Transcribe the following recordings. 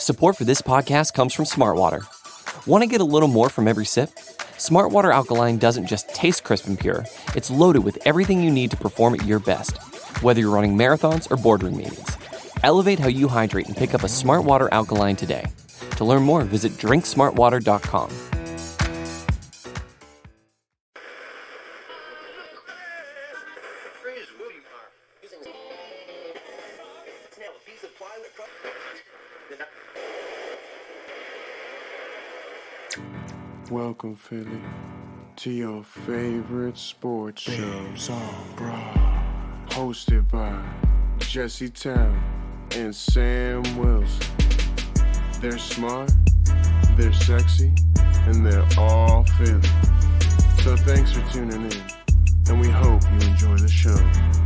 Support for this podcast comes from Smartwater. Want to get a little more from every sip? Smartwater Alkaline doesn't just taste crisp and pure, it's loaded with everything you need to perform at your best, whether you're running marathons or boardroom meetings. Elevate how you hydrate and pick up a Smartwater Alkaline today. To learn more, visit drinksmartwater.com. Welcome, Philly, to your favorite sports show, Babes on Broad, hosted by Jesse Town and Sam Wilson. They're smart, they're sexy, and they're all Philly. So thanks for tuning in, and we hope you enjoy the show.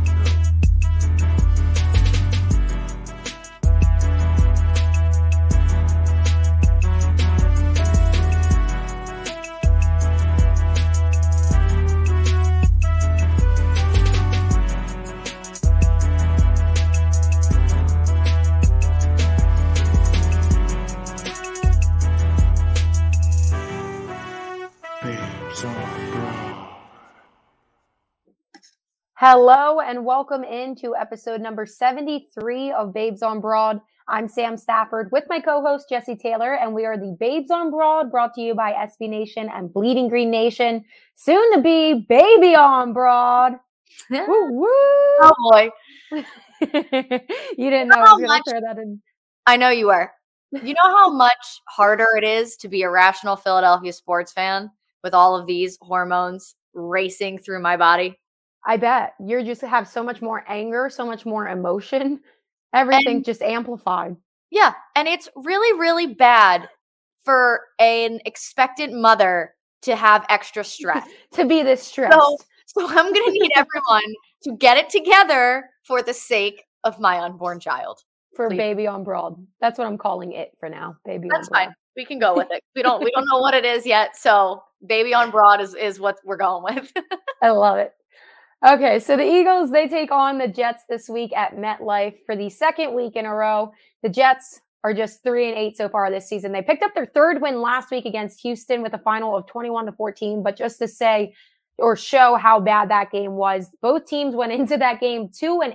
Hello and welcome into episode number 73 of Babes on Broad. I'm Sam Stafford with my co-host Jesse Taylor, and we are the Babes on Broad, brought to you by SB Nation and Bleeding Green Nation. Soon to be Baby on Broad. Woo woo! Oh boy! You didn't know I was going to throw that in. I know you were. You know how much harder it is to be a rational Philadelphia sports fan with all of these hormones racing through my body? I bet. You just have so much more anger, so much more emotion, everything just amplified. Yeah, and it's really, really bad for an expectant mother to have extra stress. To be this stressed. So I'm going to need everyone to get it together for the sake of my unborn child. For Please. Baby on Broad. That's what I'm calling it for now. Baby That's on Broad. fine. We can go with it. We don't know what it is yet, so Baby on Broad is what we're going with. I love it. Okay, so the Eagles, they take on the Jets this week at MetLife for the second week in a row. The Jets are just 3-8 so far this season. They picked up their third win last week against Houston with a final of 21-14. But just to say or show how bad that game was, both teams went into that game 2-8.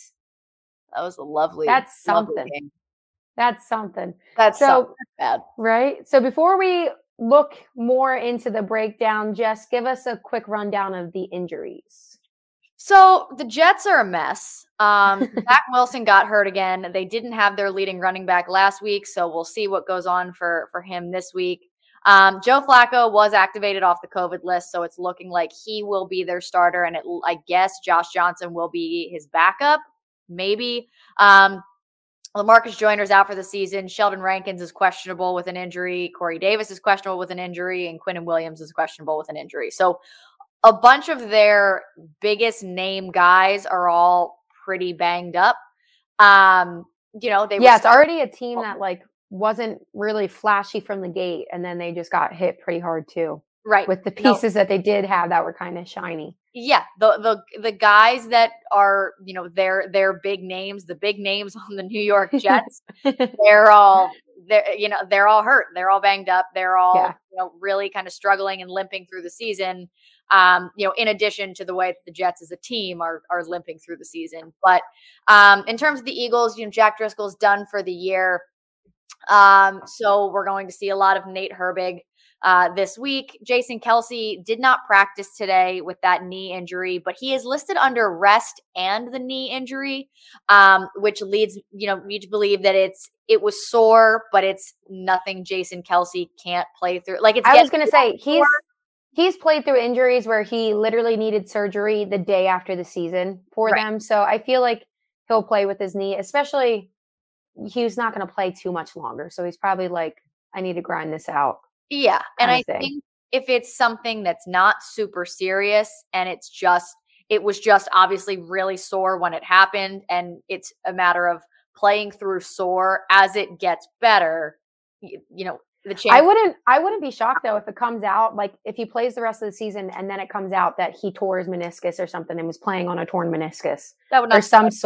That was a lovely. That's something. Lovely game. That's something. That's so bad, right? So before we look more into the breakdown, Jess, give us a quick rundown of the injuries. So the Jets are a mess. Zach Wilson got hurt again. They didn't have their leading running back last week, so we'll see what goes on for him this week. Joe Flacco was activated off the COVID list, so it's looking like he will be their starter, and I guess Josh Johnson will be his backup, maybe. LaMarcus Joyner's out for the season. Sheldon Rankins is questionable with an injury. Corey Davis is questionable with an injury, and Quinnen Williams is questionable with an injury. So a bunch of their biggest name guys are all pretty banged up. It's already a team that wasn't really flashy from the gate, and then they just got hit pretty hard too. Right. With the pieces that they did have that were kind of shiny. Yeah, the guys that are, they're big names, the big names on the New York Jets, they're all hurt. They're all banged up. They're all, really kind of struggling and limping through the season. In addition to the way that the Jets as a team are limping through the season. But in terms of the Eagles, Jack Driscoll's done for the year. So we're going to see a lot of Nate Herbig this week. Jason Kelce did not practice today with that knee injury, but he is listed under rest and the knee injury, which leads, me to believe that it was sore, but it's nothing Jason Kelce can't play through. I was going to say he's played through injuries where he literally needed surgery the day after the season for them. So I feel like he'll play with his knee, especially he's not going to play too much longer. So he's probably I need to grind this out. Yeah. And I think if it's something that's not super serious and it was just obviously really sore when it happened, and it's a matter of playing through sore as it gets better, the chance. I wouldn't be shocked though if it comes out, if he plays the rest of the season and then it comes out that he tore his meniscus or something and was playing on a torn meniscus that would not or some sort.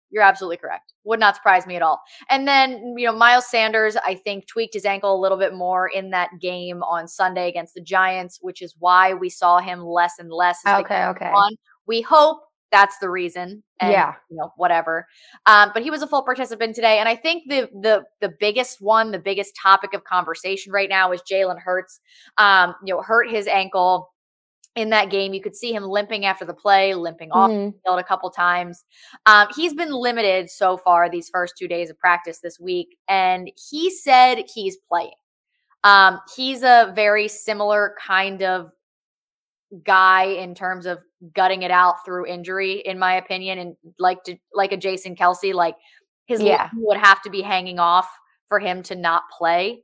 You're absolutely correct. Would not surprise me at all. And then, Miles Sanders, I think, tweaked his ankle a little bit more in that game on Sunday against the Giants, which is why we saw him less and less. Okay. On. We hope that's the reason. And, whatever. But he was a full participant today. And I think the biggest one, the biggest topic of conversation right now is Jalen Hurts, hurt his ankle in that game. You could see him limping after the play, limping off the field a couple times. He's been limited so far these first 2 days of practice this week. And he said he's playing. He's a very similar kind of guy in terms of gutting it out through injury, in my opinion, and like a Jason Kelce, like his leg would have to be hanging off for him to not play.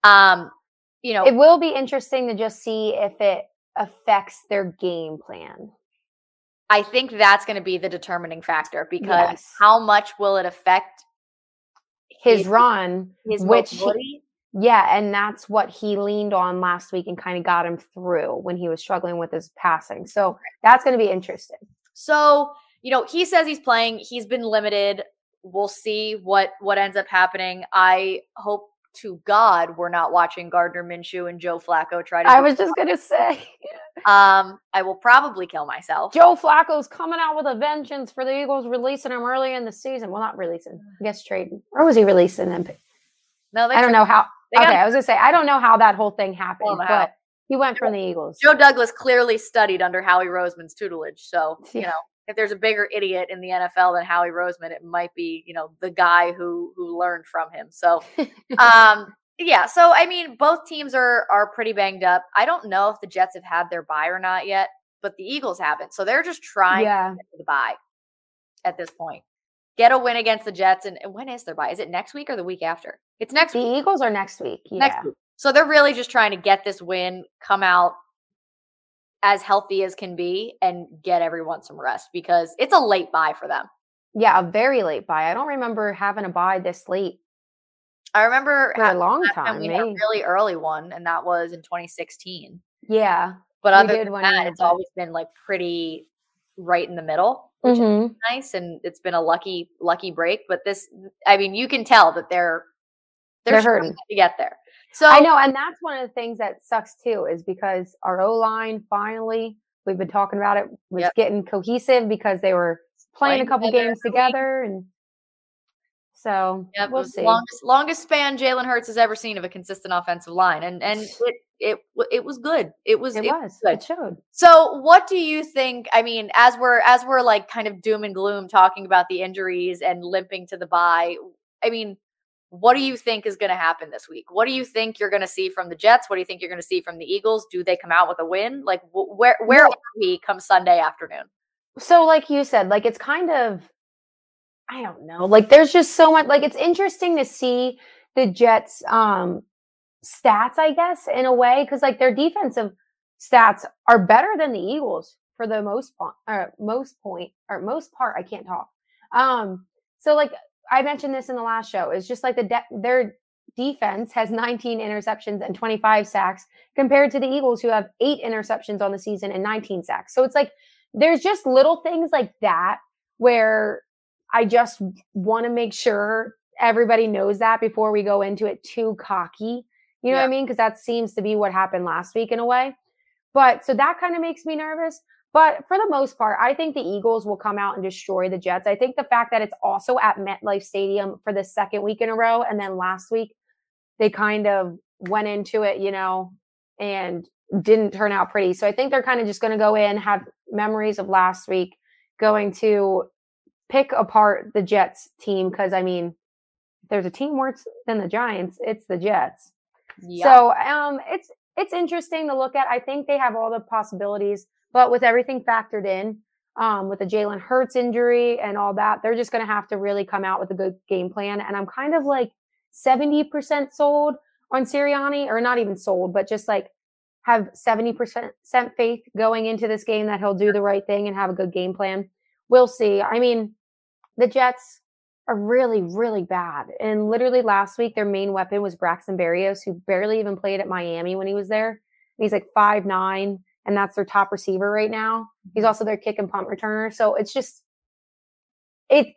It will be interesting to just see if it affects their game plan. I think that's going to be the determining factor, because how much will it affect his run, his mobility? And that's what he leaned on last week and kind of got him through when he was struggling with his passing. So that's going to be interesting. So, he says he's playing. He's been limited. We'll see what ends up happening. I hope to God we're not watching Gardner Minshew and Joe Flacco try to. I was just going to say. I will probably kill myself. Joe Flacco's coming out with a vengeance for the Eagles, releasing him early in the season. Well, not releasing. I guess trading. Or was he releasing him? No, I don't know how. I was going to say, I don't know how that whole thing happened, but he went from the Eagles. Joe Douglas clearly studied under Howie Roseman's tutelage. So, if there's a bigger idiot in the NFL than Howie Roseman, it might be, the guy who learned from him. So, So, I mean, both teams are pretty banged up. I don't know if the Jets have had their bye or not yet, but the Eagles haven't. So they're just trying to get the bye at this point. Get a win against the Jets. And when is their bye? Is it next week or the week after? It's next week. The Eagles are next week. Yeah. Next week. So they're really just trying to get this win, come out as healthy as can be, and get everyone some rest, because it's a late bye for them. Yeah, a very late bye. I don't remember having a bye this late. I remember for a long time. We had a really early one, and that was in 2016. Yeah. But other than that, it's always been like pretty right in the middle, which is nice. And it's been a lucky break. But this, I mean, you can tell that they're hurting to get there. So I know. And that's one of the things that sucks too, is because our O-line finally, we've been talking about it, was getting cohesive because they were playing a couple games together. And so we'll see. Longest span Jalen Hurts has ever seen of a consistent offensive line. And it was good. It was good. It showed. So what do you think? I mean, as we're like kind of doom and gloom talking about the injuries and limping to the bye, I mean, what do you think is going to happen this week? What do you think you're going to see from the Jets? What do you think you're going to see from the Eagles? Do they come out with a win? Like where are we come Sunday afternoon? So like you said, like it's kind of, I don't know, like there's just so much, like it's interesting to see the Jets stats, I guess, in a way, because like their defensive stats are better than the Eagles for the most part. I can't talk. So like I mentioned this in the last show, it's just like their defense has 19 interceptions and 25 sacks compared to the Eagles, who have 8 interceptions on the season and 19 sacks. So it's like there's just little things like that where I just want to make sure everybody knows that before we go into it too cocky. You know what I mean? Because that seems to be what happened last week in a way. But so that kind of makes me nervous. But for the most part, I think the Eagles will come out and destroy the Jets. I think the fact that it's also at MetLife Stadium for the second week in a row, and then last week they kind of went into it, and didn't turn out pretty. So I think they're kind of just going to go in, have memories of last week, going to pick apart the Jets team. Because, I mean, if there's a team worse than the Giants, it's the Jets. Yeah. So it's interesting to look at. I think they have all the possibilities. But with everything factored in, with the Jalen Hurts injury and all that, they're just going to have to really come out with a good game plan. And I'm kind of like 70% sold on Sirianni, or not even sold, but just like have 70% faith going into this game that he'll do the right thing and have a good game plan. We'll see. I mean, the Jets are really, really bad. And literally last week, their main weapon was Braxton Berrios, who barely even played at Miami when he was there. He's like 5'9". And that's their top receiver right now. He's also their kick and punt returner. So it's just, if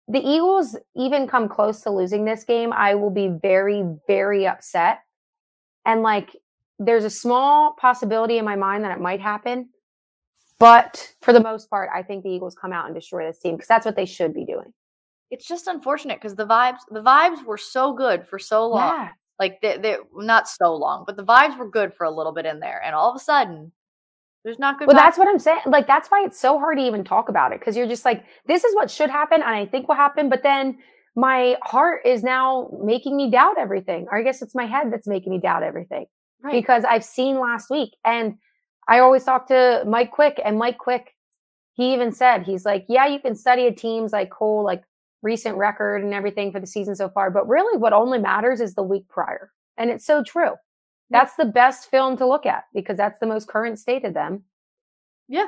the Eagles even come close to losing this game, I will be very, very upset. And like, there's a small possibility in my mind that it might happen. But for the most part, I think the Eagles come out and destroy this team because that's what they should be doing. It's just unfortunate because the vibes were so good for so long. Yeah. Like they're not so long, but the vibes were good for a little bit in there. And all of a sudden, there's not good. Well, that's what I'm saying. Like, that's why it's so hard to even talk about it because you're just like, this is what should happen. And I think will happen. But then my heart is now making me doubt everything. Or I guess it's my head that's making me doubt everything. Right. Because I've seen last week. And I always talk to Mike Quick. And Mike Quick, he even said, he's like, yeah, you can study a team's like whole like recent record and everything for the season so far. But really what only matters is the week prior. And it's so true. That's the best film to look at because that's the most current state of them. Yeah.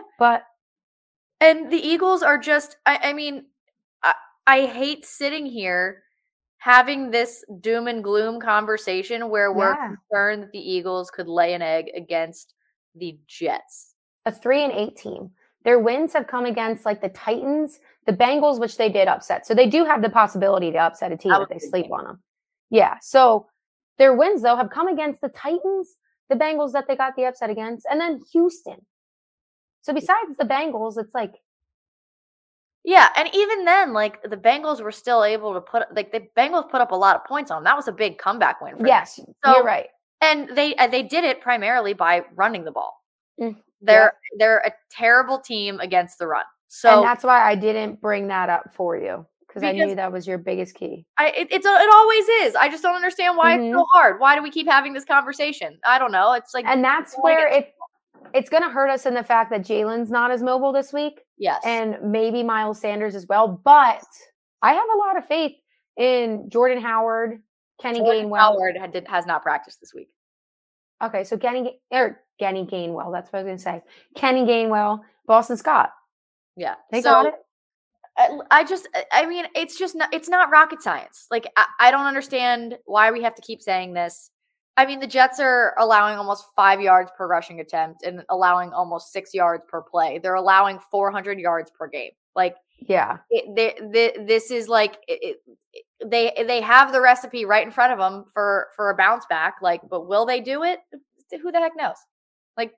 And the Eagles are just, I mean, I hate sitting here having this doom and gloom conversation where we're concerned that the Eagles could lay an egg against the Jets. A 3-8 team. Their wins have come against like the Titans, the Bengals, which they did upset. So they do have the possibility to upset a team if they sleep on them. Yeah. So their wins, though, have come against the Titans, the Bengals that they got the upset against, and then Houston. So besides the Bengals, it's like. Yeah, and even then, like, the Bengals were still able to the Bengals put up a lot of points on them. That was a big comeback win for them. Yes, you're right. And they did it primarily by running the ball. They're a terrible team against the run. So and that's why I didn't bring that up for you. Because I knew that was your biggest key. It always is. I just don't understand why it's so hard. Why do we keep having this conversation? I don't know. It's like, and that's where it's going to hurt us in the fact that Jalen's not as mobile this week. Yes, and maybe Miles Sanders as well. But I have a lot of faith in Jordan Howard, Kenny Gainwell. Howard has not practiced this week. Okay, so Kenny Gainwell. That's what I was going to say. Kenny Gainwell, Boston Scott. Yeah, they got it. I mean, it's not rocket science. Like, I don't understand why we have to keep saying this. I mean, the Jets are allowing almost 5 yards per rushing attempt and allowing almost 6 yards per play. They're allowing 400 yards per game. Like, yeah, this is like they have the recipe right in front of them for a bounce back. Like, but will they do it? Who the heck knows? Like,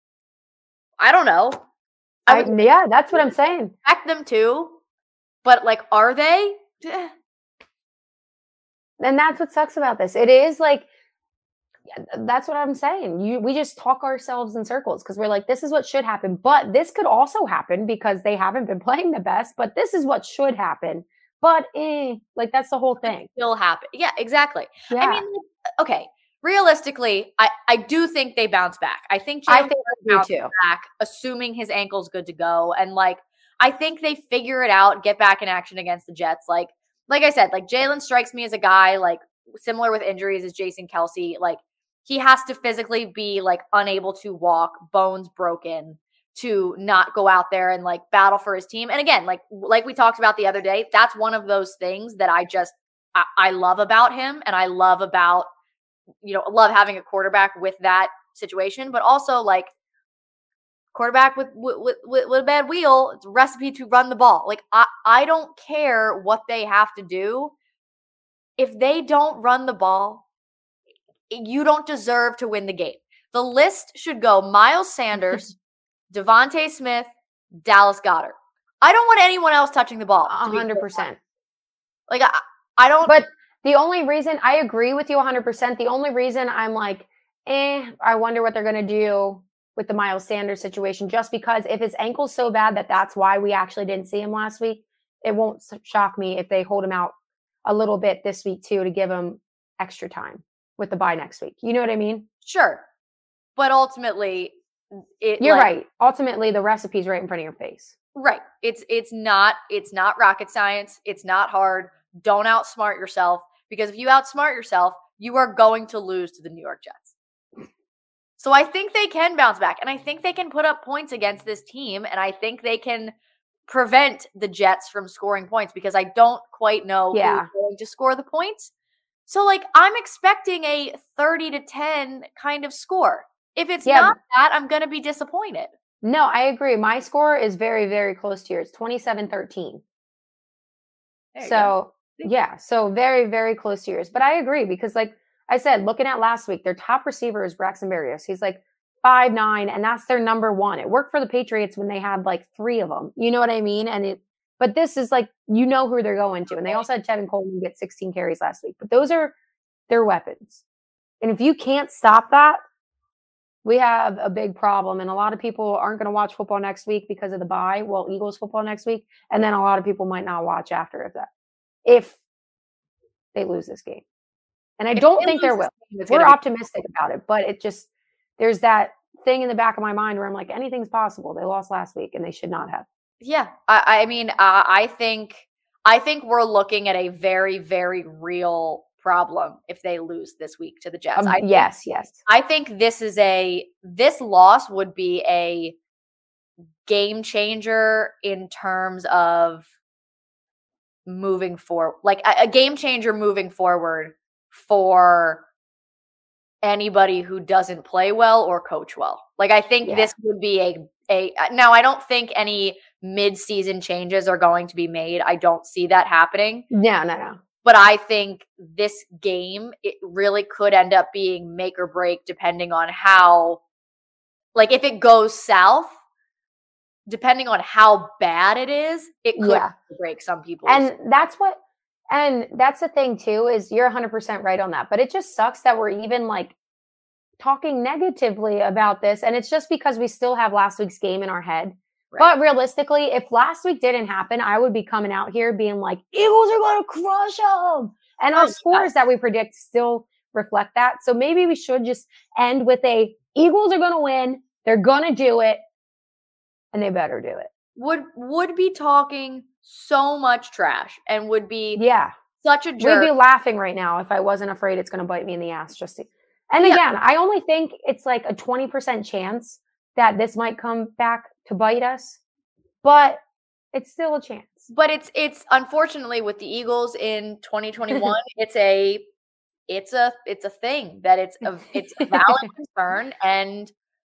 I don't know. Yeah, that's what I'm saying. Expect them to. But, like, are they? And that's what sucks about this. It is like, that's what I'm saying. We just talk ourselves in circles because we're like, this is what should happen. But this could also happen because they haven't been playing the best. But this is what should happen. But, like, that's the whole thing. It'll happen. Yeah, exactly. Yeah. I mean, okay. Realistically, I do think they bounce back. I think Jalen bounce back, assuming his ankle's good to go. And, like, I think they figure it out, get back in action against the Jets. Like I said, like, Jalen strikes me as a guy, like, similar with injuries as Jason Kelce. Like, he has to physically be, like, unable to walk, bones broken, to not go out there and, like, battle for his team. And again, like we talked about the other day, that's one of those things that I love about him. And I love about, love having a quarterback with that situation, but also, like, quarterback with a bad wheel, it's a recipe to run the ball. Like, I don't care what they have to do. If they don't run the ball, you don't deserve to win the game. The list should go Miles Sanders, Devontae Smith, Dallas Goedert. I don't want anyone else touching the ball. 100%. Like, I don't. But the only reason I agree with you 100%, the only reason I'm like, I wonder what they're going to do with the Miles Sanders situation, just because if his ankle's so bad that's why we actually didn't see him last week, it won't shock me if they hold him out a little bit this week too to give him extra time with the bye next week. You know what I mean? Sure. But ultimately, you're right. Ultimately, the recipe's right in front of your face. Right. It's not rocket science. It's not hard. Don't outsmart yourself, because if you outsmart yourself, you are going to lose to the New York Jets. So I think they can bounce back, and I think they can put up points against this team, and I think they can prevent the Jets from scoring points, because I don't quite know who's going to score the points. So, like, I'm expecting a 30-10 kind of score. If it's not that, I'm going to be disappointed. No, I agree. My score is very, very close to yours. 27-13. So yeah, so very, very close to yours. But I agree because like I said, looking at last week, their top receiver is Braxton Berrios. He's like 5'9", and that's their number one. It worked for the Patriots when they had like 3 of them. You know what I mean? But this is like, you know who they're going to. And they also had Tevin Coleman get 16 carries last week. But those are their weapons. And if you can't stop that, we have a big problem. And a lot of people aren't going to watch football next week because of the bye. Well, Eagles football next week. And then a lot of people might not watch after if they lose this game. And I don't think there will. We're optimistic about it. But it just, there's that thing in the back of my mind where I'm like, anything's possible. They lost last week and they should not have. Yeah. I mean, I think we're looking at a very, very real problem if they lose this week to the Jets. Yes. I think this loss would be a game changer in terms of moving forward, like a game changer moving forward for anybody who doesn't play well or coach well. Like, I think this would be now I don't think any mid-season changes are going to be made. I don't see that happening. No. But I think this game, it really could end up being make or break depending on how, like if it goes south, depending on how bad it is, it could break some people. And that's the thing too, is you're 100% right on that. But it just sucks that we're even like talking negatively about this. And it's just because we still have last week's game in our head. Right. But realistically, if last week didn't happen, I would be coming out here being like, Eagles are going to crush them. And our scores that we predict still reflect that. So maybe we should just end with Eagles are going to win. They're going to do it. And they better do it. Would be talking so much trash and would be such a jerk. We'd be laughing right now if I wasn't afraid it's going to bite me in the ass. And again, I only think it's like a 20% chance that this might come back to bite us, but it's still a chance. But it's unfortunately with the Eagles in 2021, it's a thing that it's a valid concern, and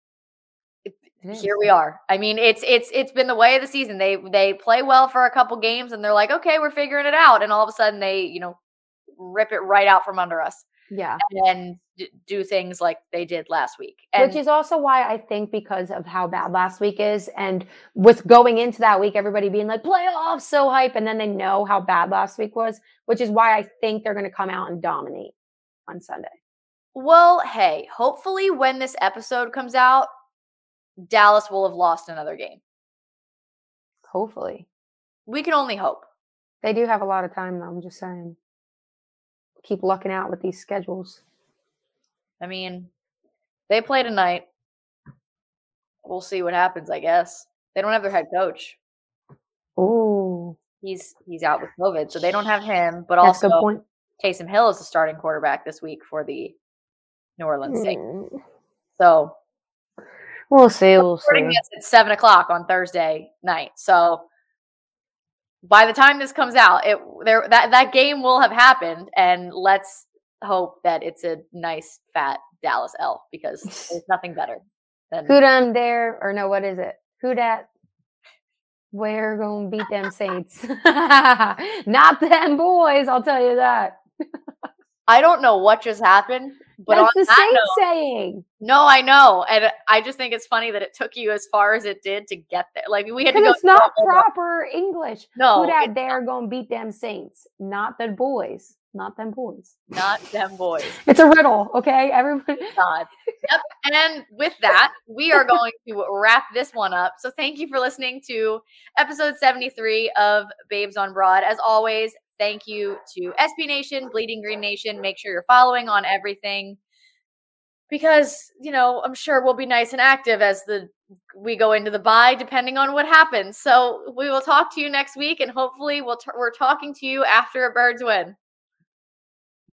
here we are. I mean, it's been the way of the season. They play well for a couple games, and they're like, okay, we're figuring it out, and all of a sudden they rip it right out from under us. Yeah, and do things like they did last week. Which is also why I think because of how bad last week is, and with going into that week, everybody being like, playoffs, so hype, and then they know how bad last week was, which is why I think they're going to come out and dominate on Sunday. Well, hey, hopefully when this episode comes out, Dallas will have lost another game. Hopefully. We can only hope. They do have a lot of time, though, I'm just saying. Keep lucking out with these schedules. I mean, they play tonight. We'll see what happens, I guess. They don't have their head coach. Ooh. He's out with COVID, so they don't have him. But also, Taysom Hill is the starting quarterback this week for the New Orleans Saints. So we'll see. This at 7:00 on Thursday night. So by the time this comes out, that game will have happened, and let's hope that it's a nice fat Dallas L, because there's nothing better than who done there, or no, what is it? Who dat? We're gonna beat them Saints, not them boys. I'll tell you that. I don't know what just happened, but that's the Saints saying. No, I know, and I just think it's funny that it took you as far as it did to get there. Like we had to go. It's not proper English. No, who dat they're gonna beat them Saints, not the boys. Not them boys. Not them boys. It's a riddle, okay? Everybody. God. Yep. And with that, we are going to wrap this one up. So thank you for listening to episode 73 of Babes on Broad. As always, thank you to SB Nation, Bleeding Green Nation. Make sure you're following on everything, because, I'm sure we'll be nice and active as we go into the bye, depending on what happens. So we will talk to you next week, and hopefully we're talking to you after a Birds win.